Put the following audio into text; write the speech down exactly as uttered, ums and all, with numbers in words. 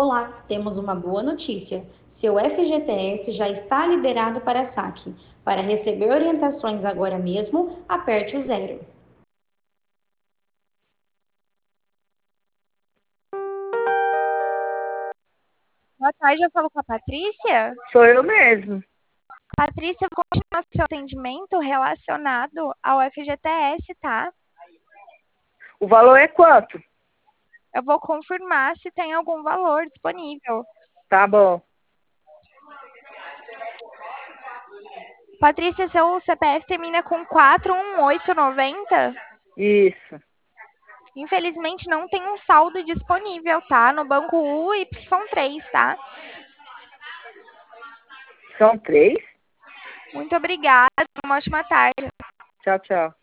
Olá, temos uma boa notícia. Seu F G T S já está liberado para saque. Para receber orientações agora mesmo, aperte o zero. Boa tarde, eu falo com a Patrícia. Sou eu mesmo. Patrícia, vou continuar seu atendimento relacionado ao F G T S, tá? O valor é quanto? Eu vou confirmar se tem algum valor disponível. Tá bom. Patrícia, seu C P F termina com quatro um oito nove zero? Isso. Infelizmente não tem um saldo disponível, tá? No banco U Y três, tá? São três? Muito obrigada, uma ótima tarde. Tchau, tchau.